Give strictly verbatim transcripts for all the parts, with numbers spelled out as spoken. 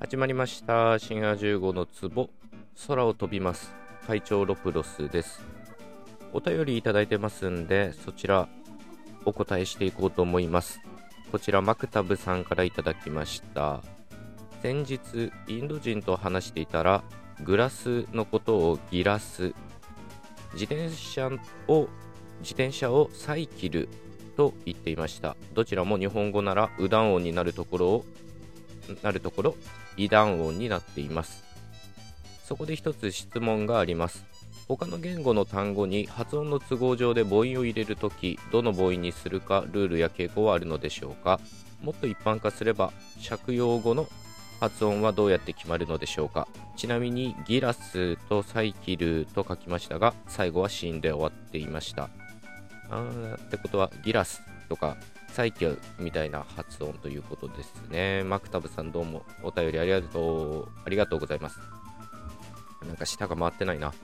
始まりました。深夜じゅうごの壺、空を飛びます。会長ロプロスです。お便りいただいてますんで、そちらお答えしていこうと思います。こちらマクタブさんからいただきました。先日インド人と話していたら、グラスのことをギラス、自転車を自転車をサイキルと言っていました。どちらも日本語ならウダン音になるところをなるところイダン音になっています。そこで一つ質問があります。他の言語の単語に発音の都合上で母音を入れるとき、どの母音にするかルールや傾向はあるのでしょうか。もっと一般化すれば借用語の発音はどうやって決まるのでしょうか。ちなみにギラスとサイキルと書きましたが、最後はシーンで終わっていました。あーってことはギラスとかサイキルみたいな発音ということですね。マクタブさん、どうもお便りありがとうありがとうございます。なんか舌が回ってないな。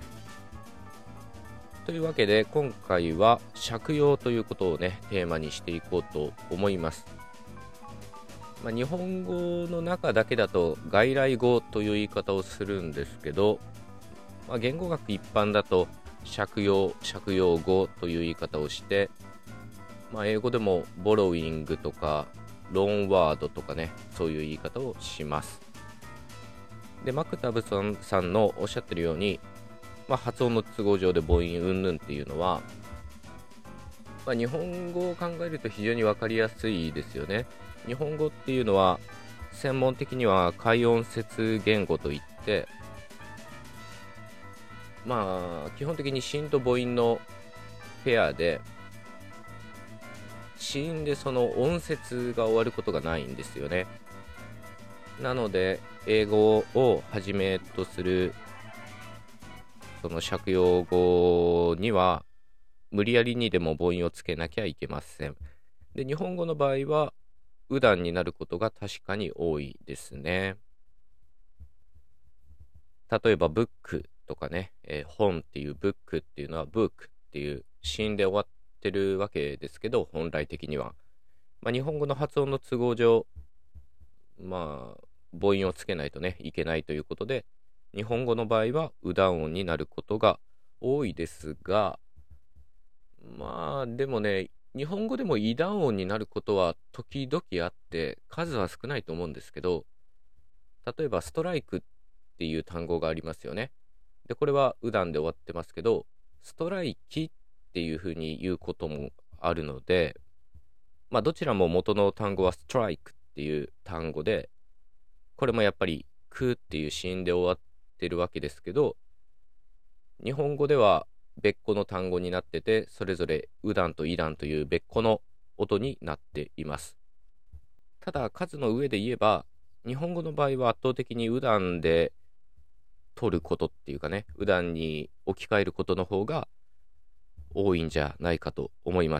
というわけで今回は借用ということをねテーマにしていこうと思います。まあ、日本語の中だけだと外来語という言い方をするんですけど、まあ、言語学一般だと借用借用語という言い方をして、まあ、英語でもボロウィングとかローンワードとかね、そういう言い方をします。でマクタブさんさんのおっしゃってるように、まあ、発音の都合上で母音云々っていうのは、まあ、日本語を考えると非常に分かりやすいですよね。日本語っていうのは専門的には解音節言語といって、まあ基本的に子音と母音のペアで、子音でその音節が終わることがないんですよね。なので英語をはじめとするその借用語には無理やりにでも母音をつけなきゃいけません。で日本語の場合はウダンになることが確かに多いですね。例えばブックとかね、えー本っていうブックっていうのはブックっていう子音で終わってるわけですけど、本来的には、まあ、日本語の発音の都合上、まあ母音をつけないとねいけないということで、日本語の場合はウダン音になることが多いですが、まあでもね、日本語でもイダン音になることは時々あって数は少ないと思うんですけど、例えばストライクっていう単語がありますよね。でこれはウダンで終わってますけど、ストライキっていう風に言うこともあるので、まあどちらも元の単語はストライクっていう単語で、これもやっぱりクっていう子音で終わってるわけですけど、日本語では別個の単語になってて、それぞれウダンとイダンという別個の音になっています。ただ数の上で言えば、日本語の場合は圧倒的にウダンで取ることっていうかね、ウダンに置き換えることの方が多いんじゃないかと思います。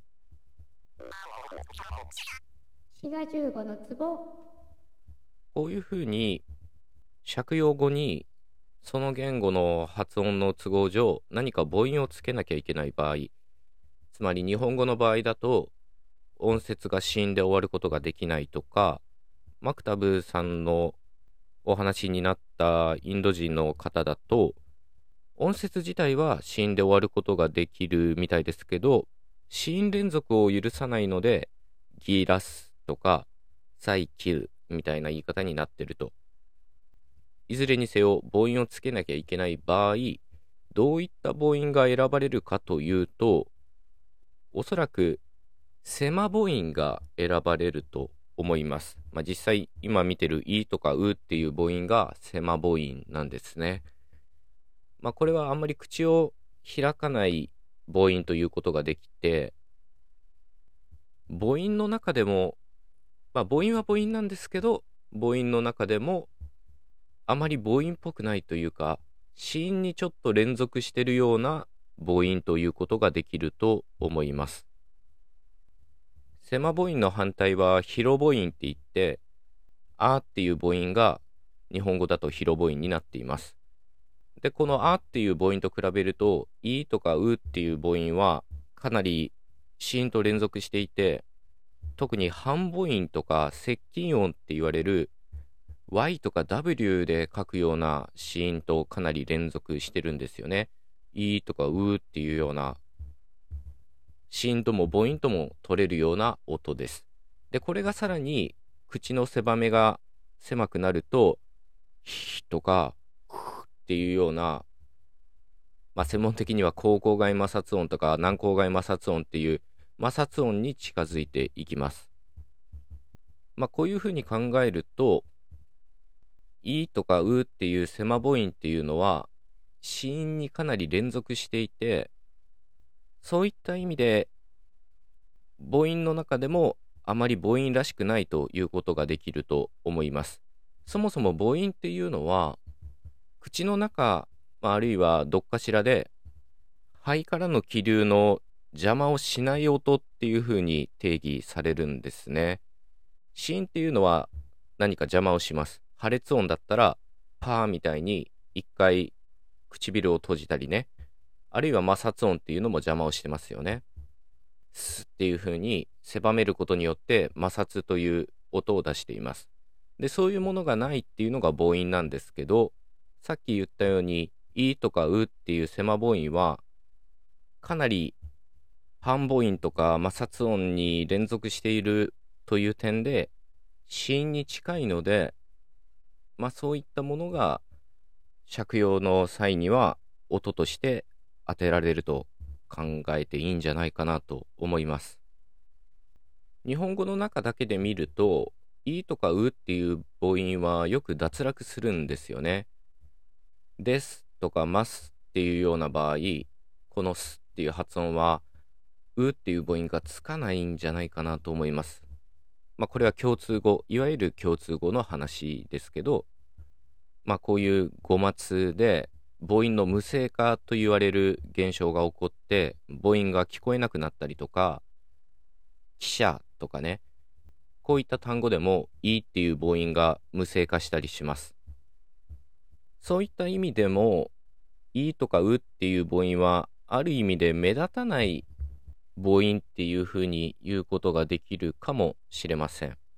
滋賀じゅうごの壺。 こういうふうに借用語にその言語の発音の都合上何か母音をつけなきゃいけない場合、つまり日本語の場合だと音節が子音で終わることができないとか、マクタブさんのお話になったインド人の方だと音節自体は子音で終わることができるみたいですけど、子音連続を許さないのでギラスとかサイキルみたいな言い方になってると。いずれにせよ母音をつけなきゃいけない場合、どういった母音が選ばれるかというと、おそらくセマ母音が選ばれると思います。まあ、実際今見てるイとかウっていう母音がセマ母音なんですね。まあ、これはあんまり口を開かない母音ということができて、母音の中でも、まあ、母音は母音なんですけど、母音の中でもあまり母音っぽくないというか、子音にちょっと連続してるような母音ということができると思います。セマ母音の反対はヒロ母音って言って、あーっていう母音が日本語だとヒロ母音になっています。で、このあっていう母音と比べると、いとかうっていう母音はかなり子音と連続していて、特に半母音とか接近音って言われるワイ とか ダブリュー で書くような子音とかなり連続してるんですよね。いとかうっていうような子音とも母音とも取れるような音です。で、これがさらに口の狭めが狭くなると、ひとかくっていうような、まあ、専門的には口腔外摩擦音とか軟口外摩擦音っていう摩擦音に近づいていきます。まあ、こういうふうに考えると、いとかうっていう狭母音っていうのは、子音にかなり連続していて、そういった意味で、母音の中でもあまり母音らしくないということができると思います。そもそも母音っていうのは、口の中、まあ、あるいはどっかしらで、肺からの気流の邪魔をしない音っていうふうに定義されるんですね。子音っていうのは何か邪魔をします。破裂音だったら、パーみたいに一回唇を閉じたりね。あるいは摩擦音っていうのも邪魔をしてますよね。スっていう風に狭めることによって摩擦という音を出しています。で、そういうものがないっていうのが母音なんですけど、さっき言ったように、いとかうっていう狭母音は、かなり半母音とか摩擦音に連続しているという点で、子音に近いので、まあそういったものが借用の際には音として当てられると考えていいんじゃないかなと思います。日本語の中だけで見ると、いとかうっていう母音はよく脱落するんですよね。ですとかますっていうような場合、このすっていう発音は、うっていう母音がつかないんじゃないかなと思います。まあこれは共通語、いわゆる共通語の話ですけど、まあこういう語末で母音の無声化と言われる現象が起こって母音が聞こえなくなったりとか、汽車とかね、こういった単語でもいっていう母音が無声化したりします。そういった意味でもいとかうっていう母音はある意味で目立たない母音っていうふうに言うことができるかもしれません。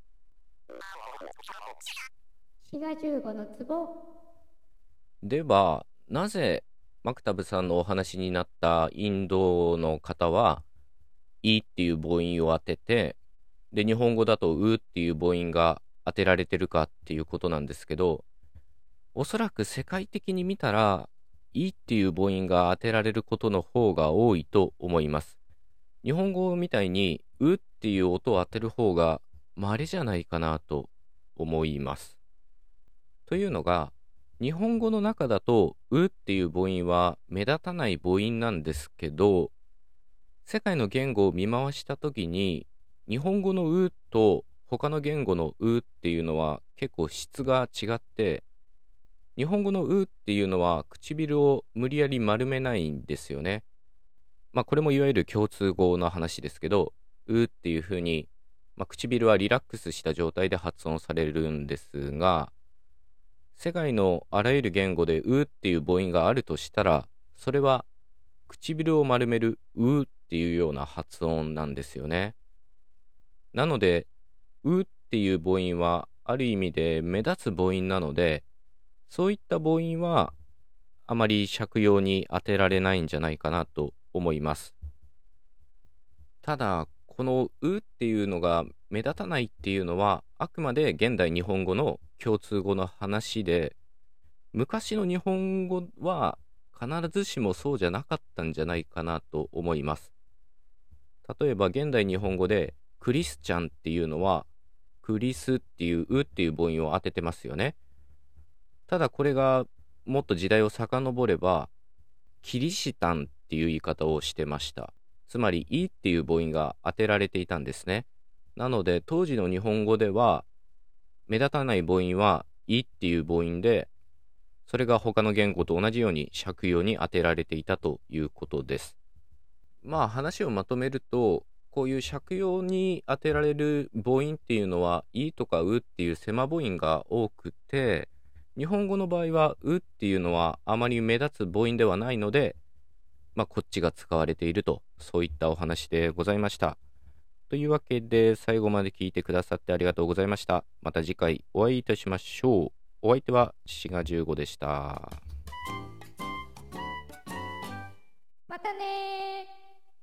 滋賀じゅうごの壺。 では、なぜマクタブさんのお話になったインドの方は、いっていう母音を当てて、で、日本語だとうっていう母音が当てられてるかっていうことなんですけど、おそらく世界的に見たら、いっていう母音が当てられることの方が多いと思います。日本語みたいに、うっていう音を当てる方が稀じゃないかなと思います。というのが、日本語の中だと、うっていう母音は目立たない母音なんですけど、世界の言語を見回したときに、日本語のうと他の言語のうっていうのは結構質が違って、日本語のうっていうのは唇を無理やり丸めないんですよね。まあこれもいわゆる共通語の話ですけど、うっていうふうに、まあ、唇はリラックスした状態で発音されるんですが、世界のあらゆる言語でうっていう母音があるとしたら、それは唇を丸めるうっていうような発音なんですよね。なので、うっていう母音はある意味で目立つ母音なので、そういった母音はあまり借用に当てられないんじゃないかなと思います。ただ、このうっていうのが目立たないっていうのは、あくまで現代日本語の共通語の話で、昔の日本語は必ずしもそうじゃなかったんじゃないかなと思います。例えば現代日本語でクリスチャンっていうのは、クリスっていううっていう母音を当ててますよね。ただこれがもっと時代を遡れば、キリシタンっていう言い方をしてました。つまり、いっていう母音が当てられていたんですね。なので、当時の日本語では、目立たない母音は、いっていう母音で、それが他の言語と同じように借用に当てられていたということです。まあ話をまとめると、こういう借用に当てられる母音っていうのは、いとかうっていう狭母音が多くて、日本語の場合は、うっていうのはあまり目立つ母音ではないので、まあこっちが使われていると、そういったお話でございました。 というわけで、最後まで聞いてくださってありがとうございました。また次回お会いいたしましょう。お相手はしがじゅうごでした。 またねー。